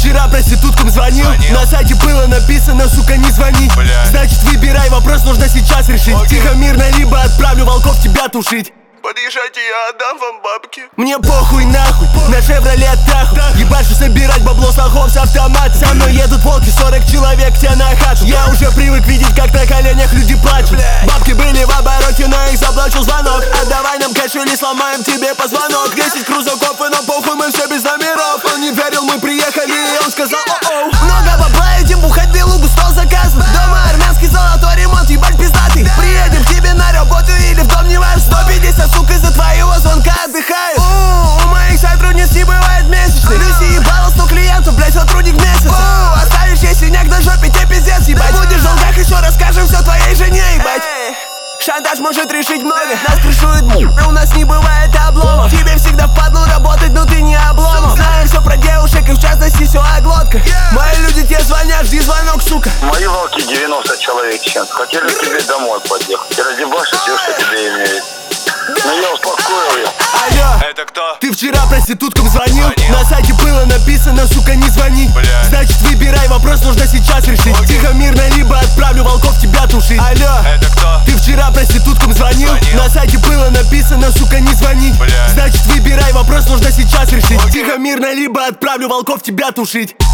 вчера проституткам звонил? На сайте было написано, сука, не звонить. Значит, выбирай, вопрос нужно сейчас решить. Тихо, мирно, либо отправлю волков тебя тушить. Подъезжайте, я отдам вам бабки. Мне похуй нахуй, на Шевроле Таху. Ебашу собирать бабло с лохов с автомата. Со мной едут волки, 40 человек тебе на хату. Я уже привык видеть, как на коленях люди плачут. Бабки были в обороте, но их заблочил звонок. Отдавай нам кэш или сломаем тебе позвонок. 10 крузаков и нам похуй, мы все без номеров. Он не верил, мы приехали, и он сказал о-оу. Много бабла, идем бухать белугу, стол заказан. Дома армянский золотой ремонт, ебать пиздатый. Приедем к тебе на работу или в дом, не важно. 150 сука из-за твоего звонка отдыхают. У моих сотрудниц не бывает месячных. Люси ебала 100 клиентов, блять, сотрудник месяца. Оставишь ей синяк на жопе, тебе пиздец, ебать. Будешь в долгах, еще расскажем все твоей жене, ебать. Шантаж может решить много. Нас крышует, у нас не бывает обломов. Тебе всегда впадло работать, но ты не обломов. Знаем все про девушек и в частности все о глотках. Мои люди тебе звонят, жди звонок, сука. Мои волки 90 человек чем хотели к тебе домой подъехать и разъебашить все, что тебе имеет. Но я успокоил ее. Алло, Это кто? ты вчера проституткам звонил? На сайте было написано, сука, не звонить. Значит, выбирай, вопрос нужно сейчас решить. Тихо, мирно, либо отправлю волков тебя тушить. Алло, Это кто? ты вчера проституткам звонил? На сайте было написано, сука, не звонить. Значит, выбирай, вопрос нужно сейчас решить. Тихо, мирно, либо отправлю волков тебя тушить.